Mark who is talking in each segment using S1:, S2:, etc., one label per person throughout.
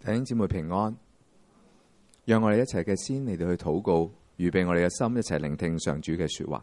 S1: 弟兄姊妹平安，讓我哋一齊嘅先嚟到去禱告，預備我哋嘅心，一齊聆聽上主嘅說話。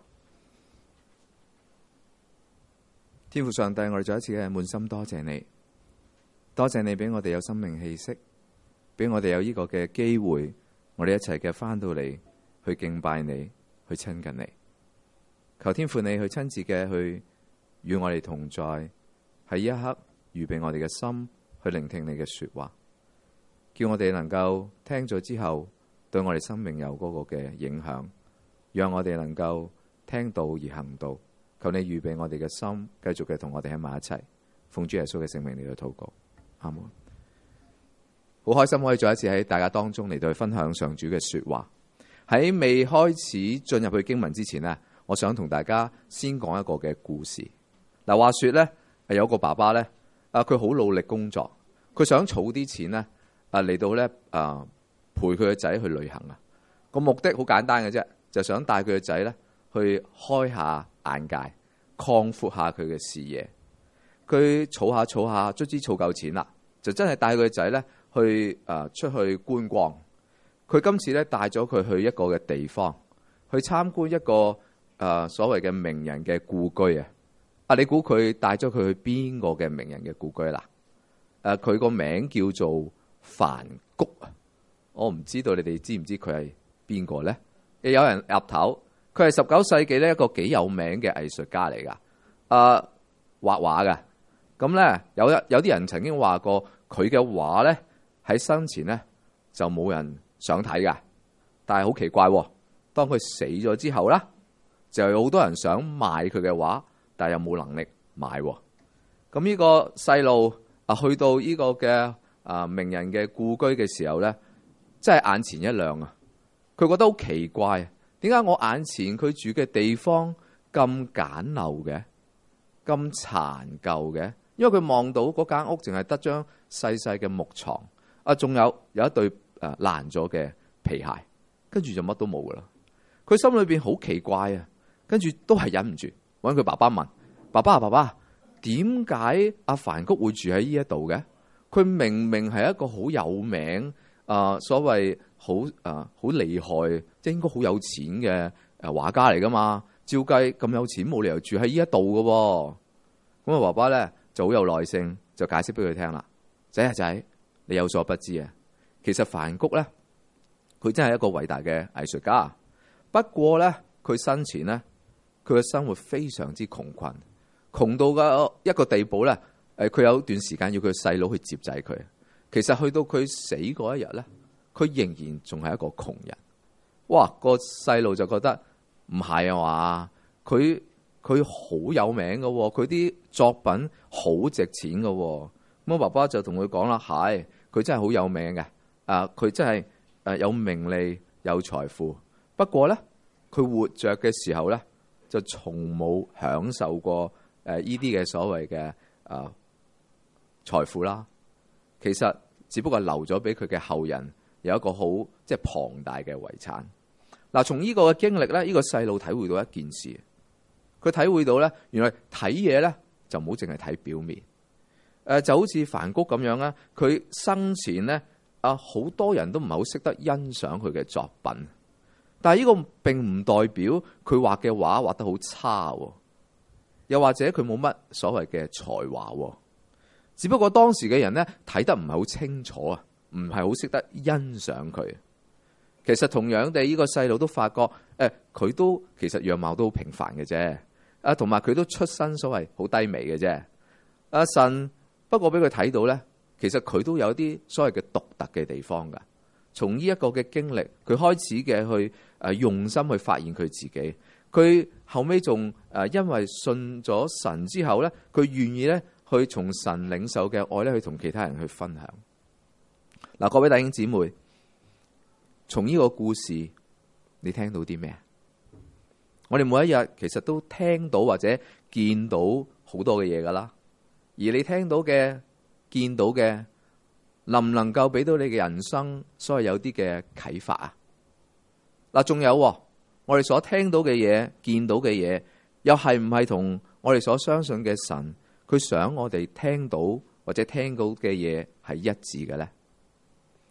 S1: 天父上帝，我哋再一次嘅滿心多謝你，多謝你俾我哋有生命氣息，俾我哋有呢個嘅機會，我哋一齊嘅翻到嚟去敬拜你，去親近你。求天父你去親自嘅去與我哋同在，喺一刻預備我哋嘅心去聆聽你嘅說話。叫我哋能夠聽咗之後，對我哋生命有嗰個嘅影響，讓我哋能夠聽到而行道。求你預備我哋嘅心，繼續嘅同我哋喺埋一齊，奉主耶穌嘅聖名嚟到禱告。阿門。好開心可以再一次喺大家當中嚟到去分享上主嘅說話。喺未開始進入去經文之前呢，我想同大家先講一個嘅故事。嗱，話說呢，有個爸爸呢，佢好努力工作，佢想儲啲錢呢。嚟到咧陪佢個仔去旅行啊！個目的好簡單嘅啫，就想帶佢個仔咧去開下眼界，擴闊下佢嘅視野。佢儲下，卒之儲夠錢啦，就真係帶佢個仔咧去出去觀光。佢今次咧帶咗佢去一個嘅地方，去參觀一個所謂嘅名人嘅故居啊！你估佢帶咗佢去邊個嘅名人嘅故居啦？佢個名叫做梵谷啊！我唔知道你哋知唔知佢係邊個咧？有人岌頭，佢係19世紀咧一個幾有名嘅藝術家嚟噶，畫畫噶。咁咧有啲人曾經話過佢嘅畫咧喺生前咧就冇人想睇噶，但係好奇怪，當佢死咗之後啦，就有好多人想買佢嘅畫，但係又冇能力買。咁呢個細路去到呢個嘅名人嘅故居嘅時候咧，真係眼前一亮啊！佢覺得好奇怪，點解我眼前佢住嘅地方咁簡陋嘅，咁殘舊嘅？因為佢望到嗰間屋淨係得張細細嘅木床，仲有一對爛咗嘅皮鞋，跟住就乜都冇噶啦。佢心裏邊好奇怪啊，跟住都係忍唔住揾佢爸爸問：爸爸，點解阿梵谷會住喺呢一度嘅？佢明明係一個好有名所謂好厲害，即係應該好有錢嘅畫家嚟噶嘛？照計咁有錢，冇理由住喺呢一度噶。咁爸爸咧就好有耐性，就解釋俾佢聽啦。仔，你有所不知啊，其實梵谷咧，佢真係一個偉大嘅藝術家。不過咧，佢生前咧，佢嘅生活非常之窮困，窮到嘅一個地步咧。佢有段時間要佢細佬去接濟佢。其實去到佢死嗰一日咧，佢仍然仲係一個窮人。哇！個細路就覺得唔係啊嘛，佢好有名噶，佢啲作品好值錢噶。咁我爸爸就同佢講啦，係佢真係好有名嘅。佢真係有名利有財富。不過咧，佢活着嘅時候咧，就從冇享受過呢啲嘅所謂嘅財富啦，其實只不過留咗俾佢嘅後人有一個好即係龐大嘅遺產。嗱，從呢個嘅經歷咧，呢個細路體會到一件事，佢體會到咧，原來睇嘢咧就唔好淨係睇表面。就好似梵谷咁樣啦，佢生前咧好多人都唔係好識得欣賞佢嘅作品，但係呢個並唔代表佢畫嘅畫畫得好差，又或者佢冇乜所謂嘅才華。只不過當時嘅人咧睇得唔係好清楚啊，唔係好識得欣賞佢。其實同樣地，呢個細路都發覺，佢都其實樣貌都好平凡嘅啫，同埋佢都出身所謂好低微嘅啫。神不過俾佢睇到咧，其實佢都有啲所謂嘅獨特嘅地方噶。從呢一個嘅經歷，佢開始嘅去用心去發現佢自己。佢後尾仲因為信咗神之後咧，佢願意咧去從神領受嘅愛咧，去同其他人去分享。嗱，各位弟兄姊妹，從呢個故事你聽到啲咩？我哋每一日其實都聽到或者見到好多嘅嘢噶啦，而你聽到嘅、見到嘅，能唔能夠俾到你嘅人生所謂有啲嘅啟發啊？嗱，仲有我哋所聽到嘅嘢、見到嘅嘢，又係唔係同我哋所相信嘅神佢想我哋聽到或者聽到嘅嘢係一致嘅咧？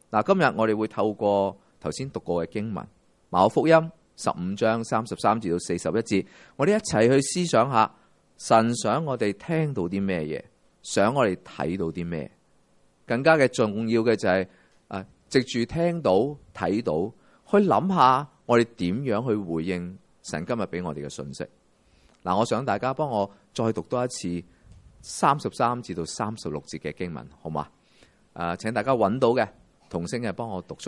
S1: 嗱，今日我哋會透過頭先讀過嘅經文，馬可福音15章33至到41節，我哋一齊去思想下神想我哋聽到啲咩嘢，想我哋睇到啲咩。更加嘅重要嘅就係藉住聽到睇到，去諗下我哋點樣去回應神今日俾我哋嘅信息。嗱，我想大家幫我再讀多一次33至到36節嘅經文，好嘛？請大家揾到嘅同聲嘅幫我讀出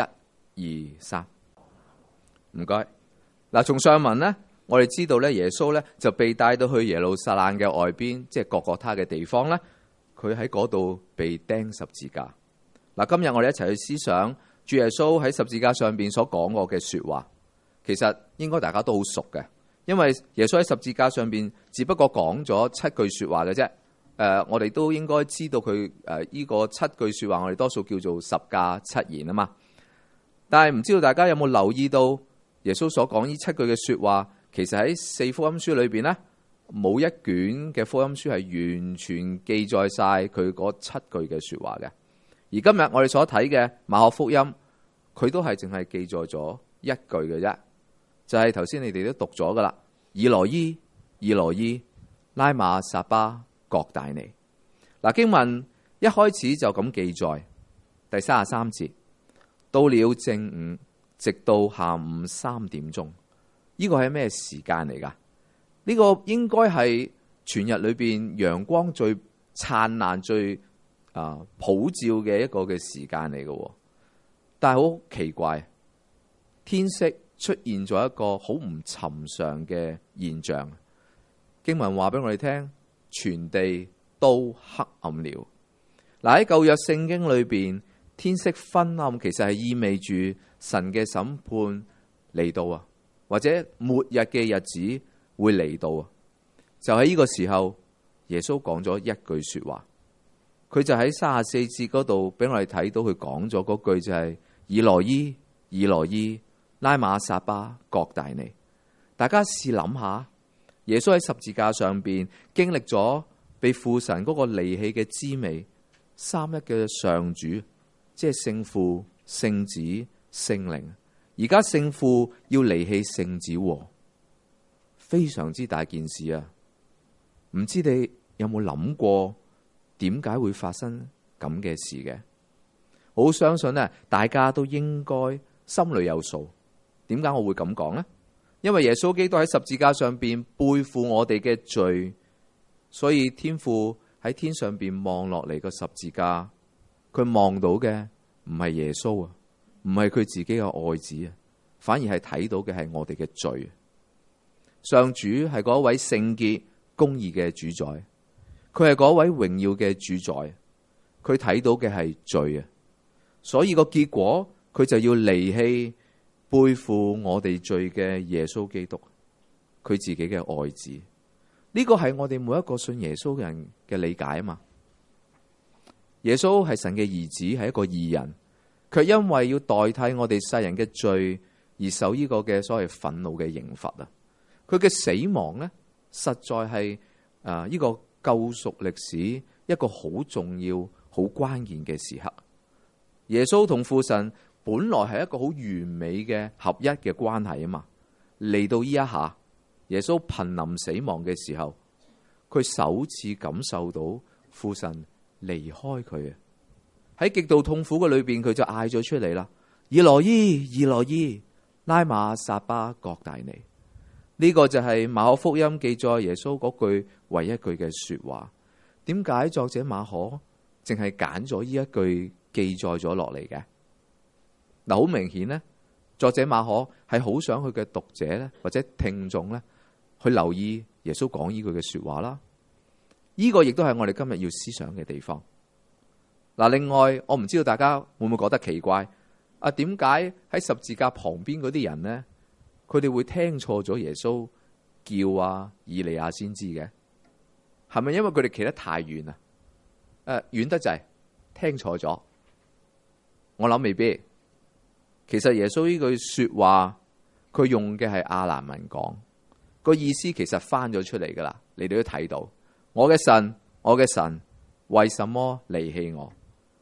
S1: 1、2、3，唔該。嗱，從上文呢，我哋知道咧，耶穌咧就被帶到去耶路撒冷嘅外邊，即係各各他嘅地方咧，佢喺嗰度被釘十字架。嗱，今日我哋一齊去思想主耶穌喺十字架上邊所講過嘅說話，其實應該大家都好熟嘅，因為耶穌喺十字架上邊只不過講咗7句說話嘅啫。我哋都應該知道佢呢個7句說話，我哋多數叫做十架七言啊嘛。但係唔知道大家有冇留意到耶穌所講呢7句嘅說話，其實喺4福音書裏邊呢，冇一卷嘅福音書係完全記載晒佢嗰7句嘅說話嘅。而今日我哋所睇嘅馬可福音，佢都係淨係記載咗1句嘅啫，就係頭先你哋都讀咗噶啦，以羅伊，以羅伊，拉馬撒巴各大尼。嗱，經文一開始就咁記載，第33節，到了正午，直到下午3點鐘，呢個係咩時間嚟噶？呢個應該係全日裏邊陽光最燦爛、最普照嘅一個嘅時間嚟嘅。但係好奇怪，天色出現咗一個好唔尋常嘅現象。經文話俾我哋聽，全地都黑暗了。嗱，喺舊約聖經裏邊，天色昏暗其實係意味住神嘅審判嚟到啊，或者末日嘅日子會嚟到啊。就喺呢個時候，耶穌講咗一句說話，佢就喺34節嗰度俾我哋睇到，佢講咗嗰句就係以羅伊，以羅伊，拉馬撒巴各大尼。大家試諗下，耶穌喺十字架上邊經歷咗被父神嗰個離棄嘅滋味，三一嘅上主，即係聖父、聖子、聖靈。而家聖父要離棄聖子，非常之大件事啊！唔知你有冇諗過點解會發生咁嘅事嘅？我好相信呢，大家都應該心裏有數。點解我會咁講呢？因為耶穌基督喺十字架上邊背負我哋嘅罪，所以天父喺天上邊望落嚟個十字架，佢望到嘅唔係耶穌啊，唔係佢自己嘅愛子啊，反而係睇到嘅係我哋嘅罪。上主係嗰位聖潔公義嘅主宰，佢係嗰位榮耀嘅主宰，佢睇到嘅係罪啊，所以個結果佢就要離棄背負我哋罪嘅耶穌基督，佢自己嘅愛子。呢個係我哋每一個信耶穌嘅人嘅理解啊嘛。耶穌係神嘅兒子，係一個義人，卻因為要代替我哋世人嘅罪而受呢個嘅所謂憤怒嘅刑罰啊。佢嘅死亡呢，實在係呢個救贖歷史一個好重要、好關鍵嘅時刻。耶穌同父神本來係一個好完美嘅合一嘅關係啊嘛，嚟到呢一下，耶穌瀕臨死亡嘅時候，佢首次感受到父神離開佢啊！喺極度痛苦嘅裏邊，佢就嗌咗出嚟啦：以羅伊，以羅伊，拉馬撒巴各大尼。呢個就係馬可福音記載耶穌嗰句唯一句嘅說話。點解作者馬可淨係揀咗呢一句記載咗落嚟嘅？嗱，好明顯呢，作者馬可係好想佢嘅讀者咧，或者聽眾咧，去留意耶穌講呢句嘅說話啦。呢個亦都係我哋今日要思想嘅地方。嗱，另外我唔知道大家會唔會覺得奇怪啊？點解喺十字架旁邊嗰啲人呢，佢哋會聽錯咗耶穌叫以利亞先知嘅？係咪因為佢哋企得太遠啊？遠得滯，聽錯咗？我諗未必。其實耶穌呢句說話，佢用嘅係亞蘭文講，個意思其實翻咗出嚟噶啦，你哋都睇到。我嘅神，我嘅神，為什麼離棄我？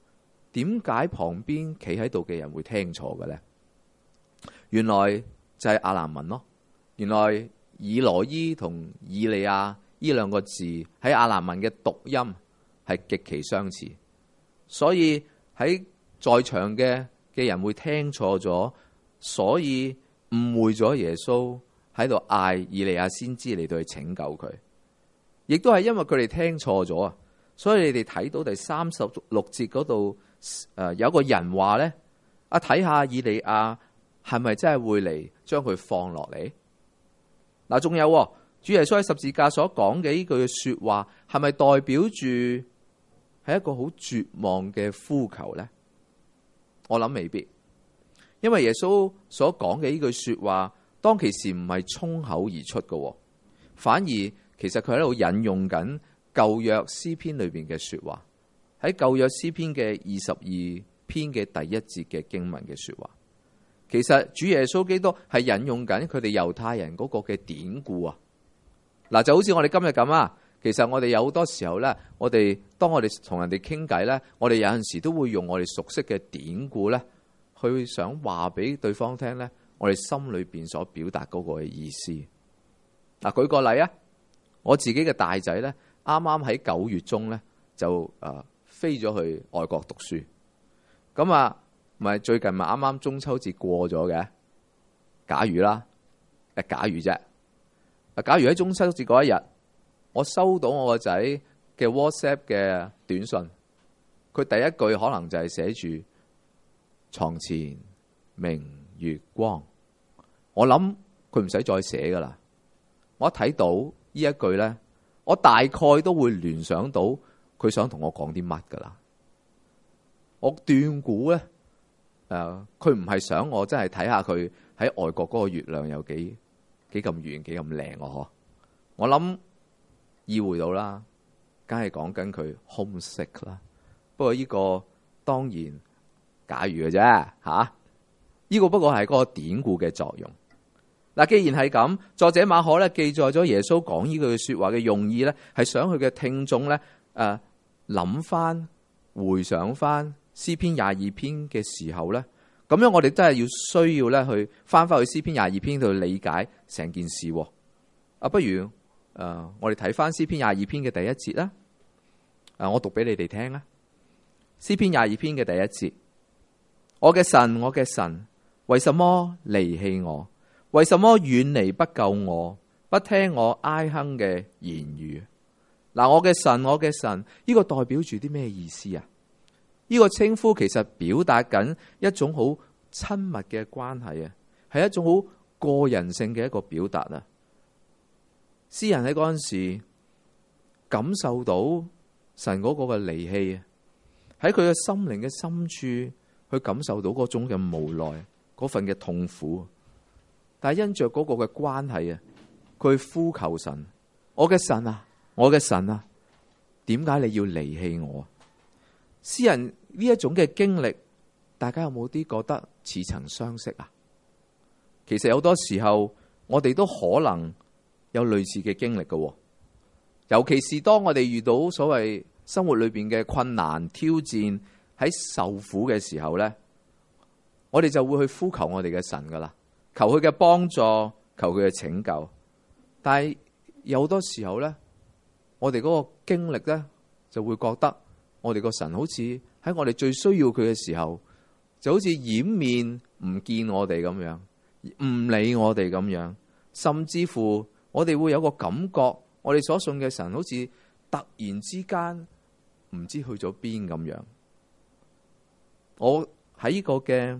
S1: 點解旁邊企喺度嘅人會聽錯嘅呢？原來就係亞蘭文咯。原來以羅伊同以利亞呢兩個字喺亞蘭文嘅讀音係極其相似，所以喺在場嘅人會聽錯咗，所以誤會咗耶穌喺度嗌以利亞先知嚟到去拯救佢。亦都係因為佢哋聽錯咗啊，所以你哋睇到第36節嗰度有一個人話呢：「睇下以利亞係咪真係會嚟將佢放落嚟？」嗱，仲有主耶穌喺十字架所講嘅呢句說話，係咪代表住係一個好絕望嘅呼求呢？我諗未必，因為耶穌所講嘅呢句說話，當其時唔係衝口而出嘅，反而其實佢喺度引用緊舊約詩篇裏邊嘅說話，喺舊約詩篇嘅22篇嘅第1節嘅經文嘅說話。其實主耶穌基督係引用緊佢哋猶太人嗰個嘅典故啊。嗱，就好似我哋今日咁啊。其實我哋有好多時候咧，當我哋同人哋傾偈咧，我哋有陣時都會用我哋熟悉嘅典故咧，去想話俾對方聽咧，我哋心裏邊所表達嗰個嘅意思。嗱，舉個例啊，我自己嘅大仔咧，啱啱喺9月中咧就飛咗去外國讀書。咁啊，咪最近咪啱啱中秋節過咗嘅？假如啦，假如啫。假如喺中秋節嗰一日，我收到我個仔嘅 WhatsApp 嘅短信，佢第一句可能就係寫住床前明月光。我諗佢唔使再寫噶啦。我一睇到呢一句咧，我大概都會聯想到佢想同我講啲乜噶啦。我斷估咧，佢唔係想我真係睇下佢喺外國嗰個月亮有幾咁圓幾咁靚嗬。我諗意會到啦，梗係講緊佢 homesick 啦。不過呢個當然假如嘅啫吓，呢個不過係嗰個典故嘅作用。嗱，既然係咁，作者馬可咧記載咗耶穌講呢句說話嘅用意咧，係想佢嘅聽眾咧諗翻回想翻詩篇22篇嘅時候咧，咁樣我哋真係需要咧去翻去詩篇22篇度理解成件事。不如我哋睇翻詩篇22篇嘅第1節啦。我讀俾你哋聽啦。詩篇22篇嘅第1節：我嘅神，我嘅神，為什麼離棄我？為什麼遠離不救我？不聽我哀哼嘅言語？嗱，我嘅神，我嘅神，呢個代表住啲咩意思啊？呢個稱呼其實表達緊一種好親密嘅關係啊，係一種好個人性嘅一個表達啊。詩人喺嗰陣時感受到神嗰個嘅離棄啊，喺佢嘅心靈嘅深處去感受到嗰種嘅無奈，嗰份嘅痛苦。但係因着嗰個嘅關係啊，佢呼求神：我嘅神啊，我嘅神啊，點解你要離棄我？詩人呢一種嘅經歷，大家有冇啲覺得似曾相識啊？其實有好多時候我哋都可能有類似嘅經歷嘅，尤其是當我哋遇到所謂生活裏邊嘅困難挑戰，喺受苦嘅時候咧，我哋就會去呼求我哋嘅神噶啦，求佢嘅幫助，求佢嘅拯救。但係有好多時候咧，我哋嗰個經歷咧，就會覺得我哋個神好似喺我哋最需要佢嘅時候，就好似掩面唔見我哋咁樣，唔理我哋咁樣，甚至乎我哋會有個感覺，我哋所信嘅神好似突然之間唔知去咗邊咁樣。我喺呢個嘅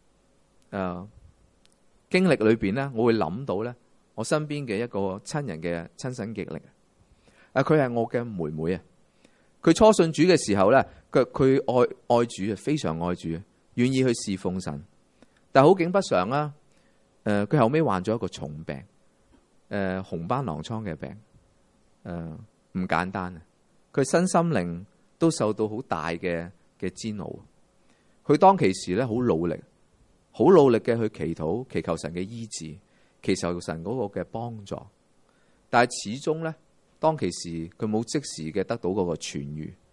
S1: 經歷裏邊咧，我會諗到咧，我身邊嘅一個親人嘅親身經歷。佢係我嘅妹妹啊。佢初信主嘅時候咧，佢愛主啊，非常愛主，願意去侍奉神。但係好景不常啦，佢後尾患咗一個重病，紅斑狼瘡嘅病，唔簡單啊！佢身心靈都受到好大嘅煎熬。佢當其時咧，好努力嘅去祈禱，祈求神嘅醫治，祈求神嗰個嘅幫助。但係始終咧，當其時佢冇即時嘅得到嗰個痊愈。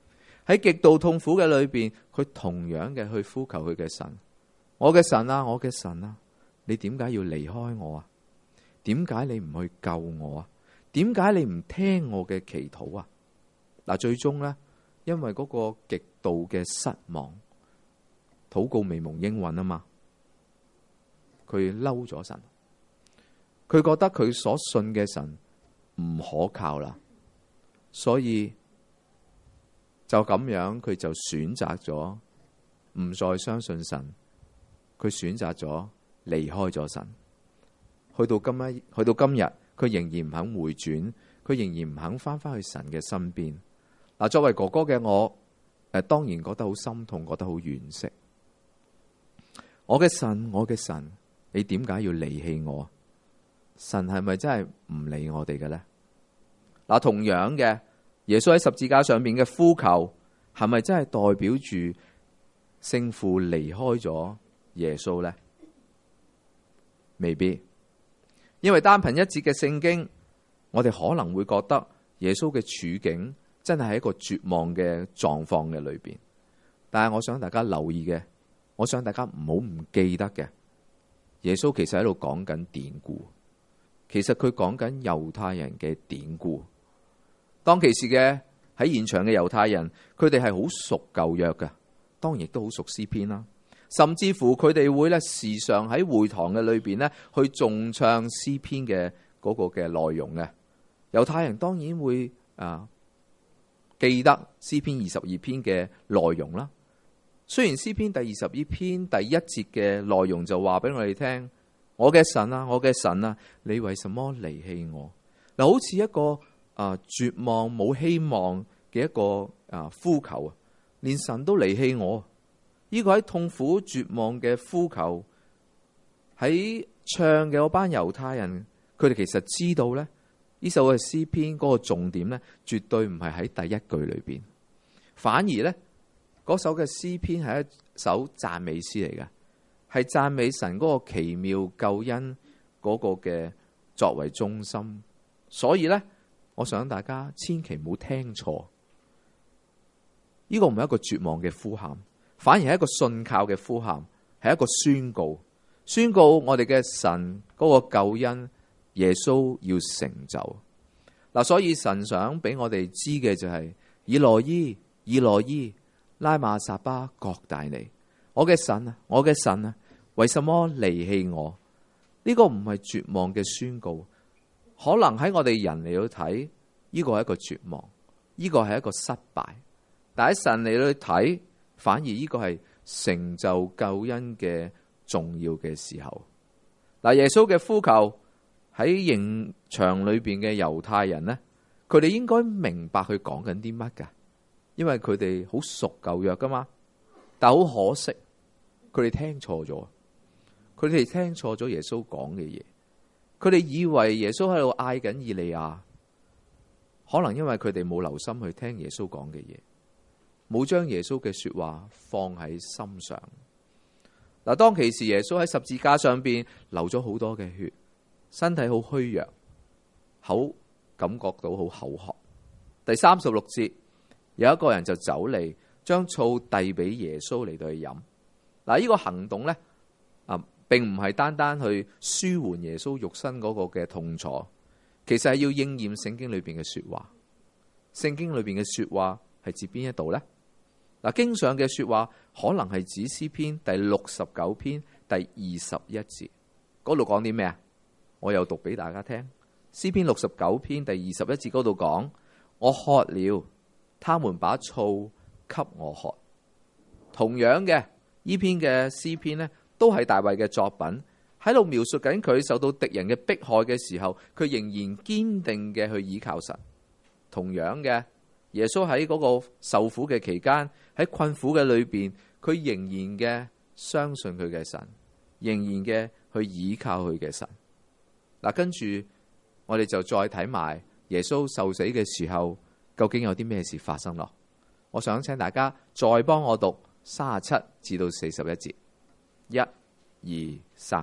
S1: 喺極度痛苦嘅裏邊，佢同樣嘅去呼求佢嘅神。我嘅神啊，我嘅神啊，你點解要離開我啊？點解你唔去救我啊？點解你唔聽我嘅祈禱啊？嗱，最終呢，因為嗰個極度嘅失望，禱告未蒙應允啊嘛，佢嬲咗神，佢覺得佢所信嘅神唔可靠啦，所以就咁樣，佢就選擇咗唔再相信神，佢選擇咗離開咗神。去到今日，佢仍然唔肯回轉，佢仍然唔肯翻去神嘅身邊。嗱，作為哥哥嘅我，當然覺得好心痛，覺得好惋惜。我嘅神，我嘅神，你點解要離棄我？神係咪真係唔理我哋嘅呢？嗱，同樣嘅，耶穌喺十字架上面嘅呼求，係咪真係代表住聖父離開咗耶穌呢？未必，因為單憑一節嘅聖經，我哋可能會覺得耶穌嘅處境真係喺一個絕望嘅狀況嘅裏邊。但係我想大家留意嘅，我想大家唔好唔記得嘅，耶穌其實喺度講緊典故。其實佢講緊猶太人嘅典故。當其時嘅喺現場嘅猶太人，佢哋係好熟舊約嘅，當然亦都好熟詩篇啦。甚至乎佢哋會咧時常喺會堂嘅裏邊咧去頌唱詩篇嘅嗰個嘅內容嘅。猶太人當然會記得詩篇22篇嘅內容啦。雖然詩篇第22篇第1節嘅內容就話俾我哋聽：我嘅神啊，我嘅神啊，你為什麼離棄我？嗱，好似一個絕望冇希望嘅一個呼求啊，連神都離棄我。呢個喺痛苦絕望嘅呼求，喺唱嘅嗰班猶太人，佢哋其實知道咧，呢首嘅詩篇嗰個重點咧，絕對唔係喺第一句裏邊，反而咧嗰首嘅詩篇係一首讚美詩嚟嘅，係讚美神嗰個奇妙救恩嗰個嘅作為中心。所以咧，我想大家千祈唔好聽錯，呢個唔係一個絕望嘅呼喊，反而係一個信靠嘅呼喊，係一個宣告我哋嘅神嗰個救恩，耶穌要成就。嗱，所以神想俾我哋知嘅就係以羅伊，以羅伊，拉馬撒巴各大尼。我嘅神啊，我嘅神啊，為什麼離棄我？呢個唔係絕望嘅宣告，可能喺我哋人嚟到睇，呢個係一個絕望，呢個係一個失敗。但喺神嚟到睇，反而呢個係成就救恩嘅重要嘅時候。嗱，耶穌嘅呼求喺刑場裏邊嘅猶太人呢，佢哋應該明白佢講緊啲乜噶，因為佢哋好熟舊約噶嘛。但好可惜，佢哋聽錯咗，佢哋聽錯咗耶穌講嘅嘢。佢哋以為耶穌喺度嗌緊以利亞，可能因為佢哋冇留心去聽耶穌講嘅嘢，冇將耶穌嘅說話放喺心上。嗱，當其時耶穌喺十字架上邊流咗好多嘅血，身體好虛弱，口感覺到好口渴。第36節，有一個人就走嚟，將醋遞俾耶穌嚟到去飲。嗱，呢個行動咧並唔係單單去舒緩耶穌肉身嗰個嘅痛楚，其實係要應驗聖經裏邊嘅說話。聖經裏邊嘅說話係指邊一度呢？嗱，經上嘅說話可能係指詩篇第69篇第21節，嗰度講啲咩啊？我又讀俾大家聽。詩篇69篇第21節嗰度講：我渴了，他們把醋給我喝。同樣嘅呢篇嘅詩篇呢，都係大衛嘅作品，喺度描述緊佢受到敵人嘅迫害嘅時候，佢仍然堅定嘅去倚靠神。同樣嘅，耶穌喺嗰個受苦嘅期間，喺困苦嘅裏邊，佢仍然嘅相信佢嘅神，仍然嘅去倚靠佢嘅神。嗱，跟住我哋就再睇埋耶穌受死嘅時候，究竟有啲咩事發生咯？我想請大家再幫我讀37至到41節。1、2、3，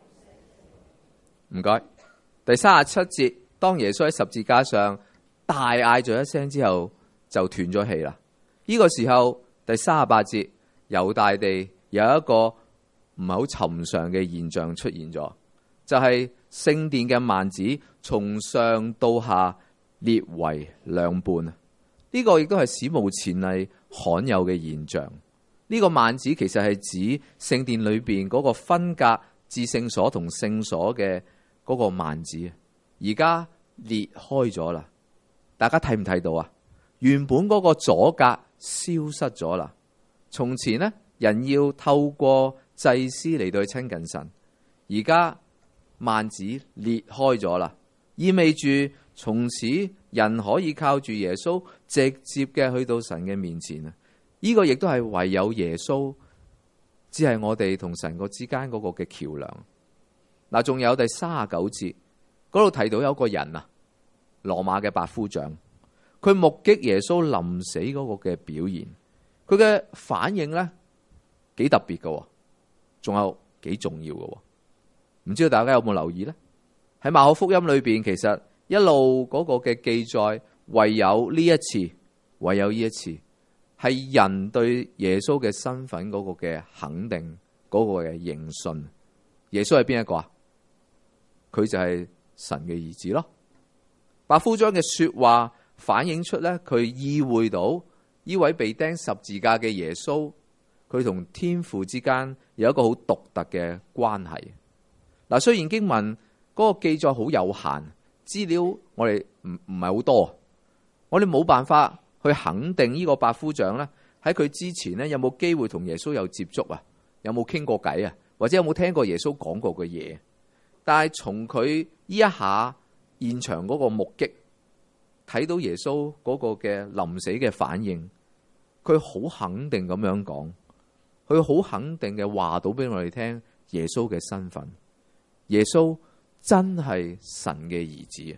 S1: 唔該。第37節，當耶穌喺十字架上大嗌咗一聲之後，就斷咗氣啦。 呢個時候第38節，猶大地有一個唔係好尋常嘅現象出現咗，就係聖殿嘅幔子從上到下裂為兩半。呢個亦都係史無前例罕有嘅現象。呢個幔子其實係指聖殿裏邊嗰個分隔至聖所同聖所嘅嗰個幔子，而家裂開咗啦。大家睇唔睇到啊？原本嗰個阻隔消失咗啦。從前呢，人要透過祭司嚟到去親近神，而家幔子裂開咗啦，意味住從此人可以靠住耶穌直接嘅去到神嘅面前啊！呢個亦都係唯有耶穌，只係我哋同神之間嗰個嘅橋梁。嗱，仲有第39節嗰度提到有個人啊，羅馬嘅百夫長，佢目擊耶穌臨死嗰個嘅表現，佢嘅反應咧幾特別嘅，仲有幾重要嘅。唔知道大家有冇留意咧？喺馬可福音裏邊，其實一路嗰個嘅記載，唯有呢一次係人對耶穌嘅身份嗰個嘅肯定，嗰個嘅認信。耶穌係邊一個啊？佢就係神嘅兒子咯。百夫長嘅說話反映出咧，佢意會到呢位被釘十字架嘅耶穌，佢同天父之間有一個好獨特嘅關係。嗱，雖然經文嗰個記載好有限，資料我哋唔係好多，我哋冇辦法去肯定呢個百夫長咧喺佢之前咧有冇機會同耶穌有接觸啊，有冇傾過偈啊，或者有冇聽過耶穌講過嘅嘢。但係從佢呢一下現場嗰個目擊，睇到耶穌嗰個嘅臨死嘅反應，佢好肯定咁樣講，佢好肯定嘅話到俾我哋聽耶穌嘅身份。耶穌真係神嘅兒子啊！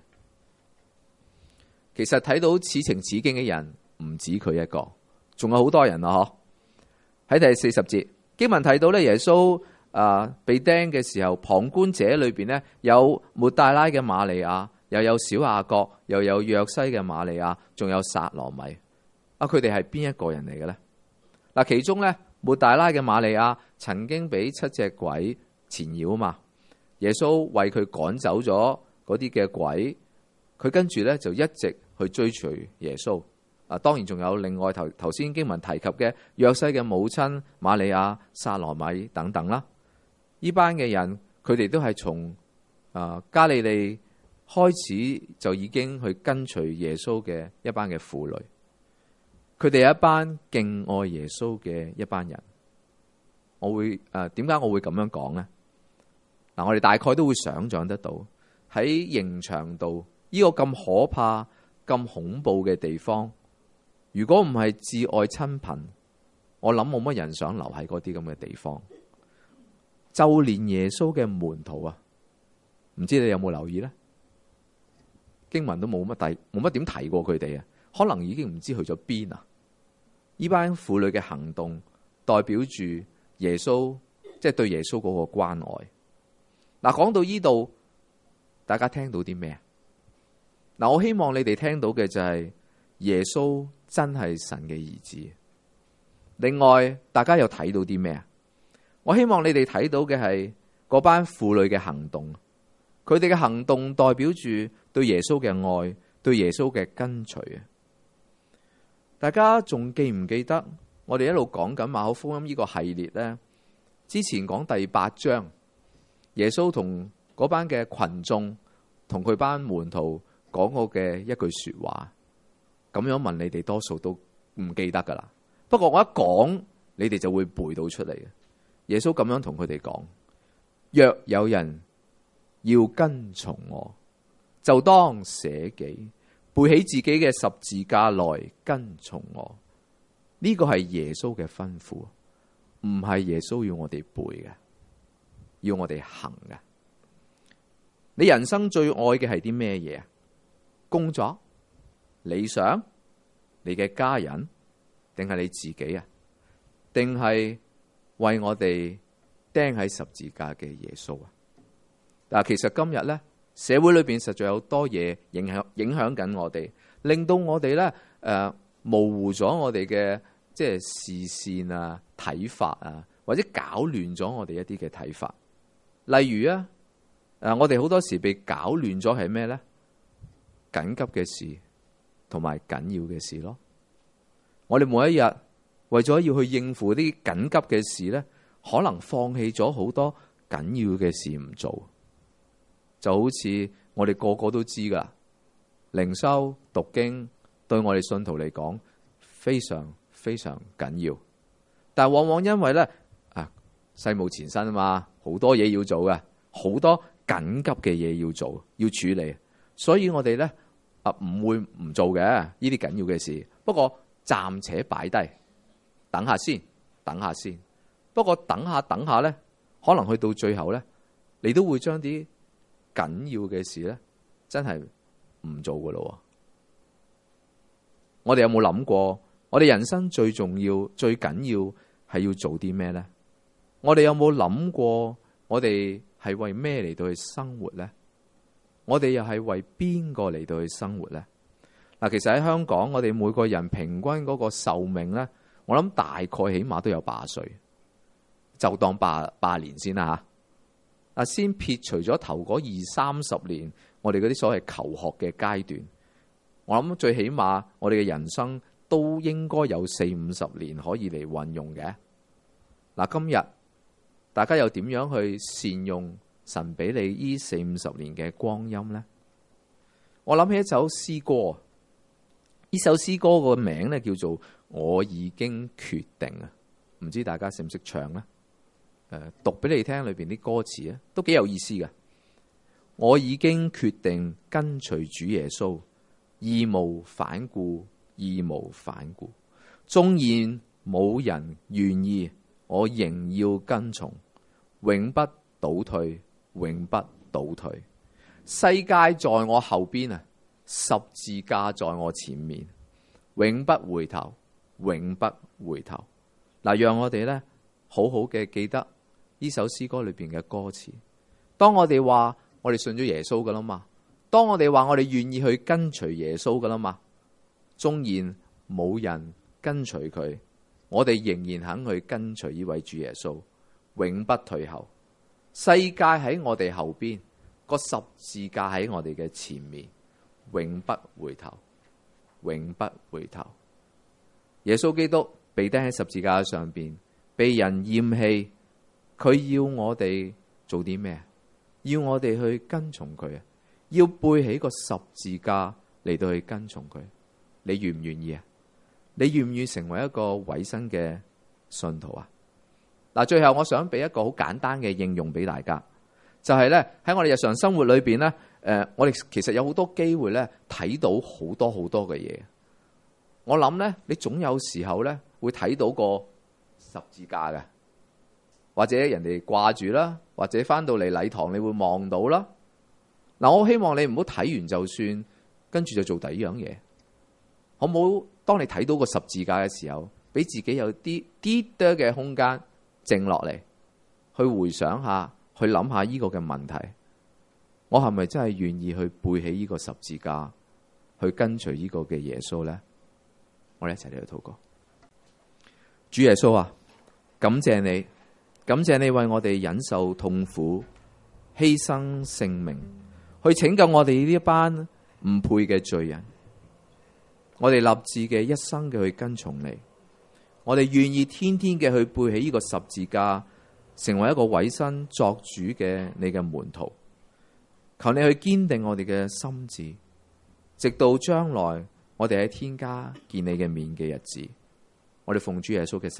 S1: 其實睇到此情此景嘅人唔止佢一個，仲有好多人啊！喺第40節經文提到咧，耶穌被釘嘅時候，旁觀者裏邊呢，有抹大拉嘅瑪利亞，又有小雅各，又有約西嘅瑪利亞，仲有撒羅米。佢哋係邊一個人嚟嘅咧？嗱，其中咧抹大拉嘅瑪利亞曾經俾7隻鬼纏繞啊嘛。耶穌為佢趕走咗嗰啲嘅鬼，佢跟住咧就一直去追隨耶穌。當然仲有另外頭先經文提及嘅約西嘅母親瑪利亞、撒羅米等等啦。呢班嘅人，佢哋都係從加利利開始就已經去跟隨耶穌嘅一班嘅婦女。佢哋係一班敬愛耶穌嘅一班人。我會點解我會咁樣講呢？嗱，我哋大概都會想象得到喺刑場度呢個咁可怕、咁恐怖嘅地方，如果唔係至愛親朋，我諗冇乜人想留喺嗰啲咁嘅地方。就連耶穌嘅門徒啊，唔知你有冇留意呢？經文都冇乜點提過佢哋啊，可能已經唔知去咗邊啊！呢班婦女嘅行動代表住耶穌，即係對耶穌嗰個關愛。嗱，講到呢度，大家聽到啲咩啊？嗱，我希望你哋聽到嘅就係耶穌真係神嘅兒子。另外，大家又睇到啲咩啊？我希望你哋睇到嘅係嗰班婦女嘅行動，佢哋嘅行動代表住對耶穌嘅愛，對耶穌嘅跟隨啊！大家仲記唔記得我哋一路講緊馬可福音呢個系列呢？之前講第8章。耶穌同嗰班嘅群眾，同佢班門徒講過嘅一句說話，咁樣問你哋多數都唔記得噶啦。不過我一講，你哋就會背到出嚟嘅。耶穌咁樣同佢哋講：若有人要跟從我，就當捨己，背起自己嘅十字架來跟從我。呢個係耶穌嘅吩咐，唔係耶穌要我哋背嘅。要我哋行嘅。你人生最愛嘅係啲咩嘢啊？工作、理想、你嘅家人，定係你自己啊？定係為我哋釘喺十字架嘅耶穌啊？嗱，其實今日咧，社會裏邊實在有多嘢影響緊我哋，令到我哋咧模糊咗我哋嘅即係視線啊、睇法啊，或者搞亂咗我哋一啲嘅睇法。例如啊，我哋好多時被搞亂咗係咩咧？緊急嘅事同埋緊要嘅事咯。我哋每一日為咗要去應付啲緊急嘅事咧，可能放棄咗好多緊要嘅事唔做。就好似我哋個個都知噶，靈修讀經對我哋信徒嚟講非常非常緊要，但係往往因為咧世務纏身啊嘛，好多嘢要做嘅，好多緊急嘅嘢要做要處理，所以我哋咧唔會唔做嘅呢啲緊要嘅事。不過暫且擺低，等下先，等下先。不過等下咧，可能去到最後咧，你都會將啲緊要嘅事咧，真係唔做噶咯。我哋有冇諗過，我哋人生最重要、最緊要係要做啲咩咧？我哋有冇諗過，我哋係為咩嚟到去生活咧？我哋又係為邊個嚟到去生活咧？嗱，其實喺香港，我哋每個人平均嗰個壽命咧，我諗大概起碼都有80歲，就當80年先啦吓。先撇除咗頭嗰20-30年，我哋嗰啲所謂求學嘅階段，我諗最起碼我哋嘅人生都應該有40-50年可以嚟運用嘅。嗱，今日大家又點樣去善用神俾你呢40-50年嘅光陰呢？我諗起一首詩歌，呢首詩歌個名咧叫做《我已經決定》啊，唔知大家識唔識唱呢？讀俾你聽，裏邊啲歌詞啊，都幾有意思嘅。我已經決定跟隨主耶穌，義無反顧，義無反顧。縱然冇人願意，我仍要跟從，永不倒退，永不倒退。世界在我後邊啊，十字架在我前面，永不回頭，永不回頭。嗱，讓我哋咧好好嘅記得呢首詩歌裏邊嘅歌詞。當我哋話我哋信咗耶穌噶啦嘛，當我哋話我哋願意去跟隨耶穌噶啦嘛，縱然冇人跟隨佢，我哋仍然肯去跟隨呢位主耶穌，永不退後。世界喺我哋後邊，個十字架喺我哋嘅前面，永不回頭，永不回頭。耶穌基督被釘喺十字架上邊，被人厭棄，佢要我哋做啲咩？要我哋去跟從佢啊！要背起個十字架嚟到去跟從佢。你願唔願意啊？你願唔願意成為一個委身嘅信徒啊？嗱，最後我想俾一個好簡單嘅應用俾大家，就係咧喺我哋日常生活裏邊咧，我哋其實有好多機會咧睇到好多好多嘅嘢。我諗咧，你總有時候咧會睇到個十字架嘅，或者人哋掛住啦，或者翻到嚟禮堂你會望到啦。嗱，我希望你唔好睇完就算，跟住就做第二樣嘢，好唔好？當你睇到個十字架嘅時候，俾自己有啲多嘅空間靜落嚟，去回想下，去諗下呢個嘅問題，我係咪真係願意去背起呢個十字架，去跟隨呢個嘅耶穌呢？我哋一齊嚟去禱告。主耶穌啊，感謝你，感謝你為我哋忍受痛苦，犧牲性命，去拯救我哋呢一班唔配嘅罪人。我哋立志嘅一生嘅去跟從你，我哋願意天天嘅去背起呢個十字架，成為一個委身作主嘅你嘅門徒。求你去堅定我哋嘅心志，直到將來我哋喺天家見你嘅面嘅日子。我哋奉主耶穌嘅聖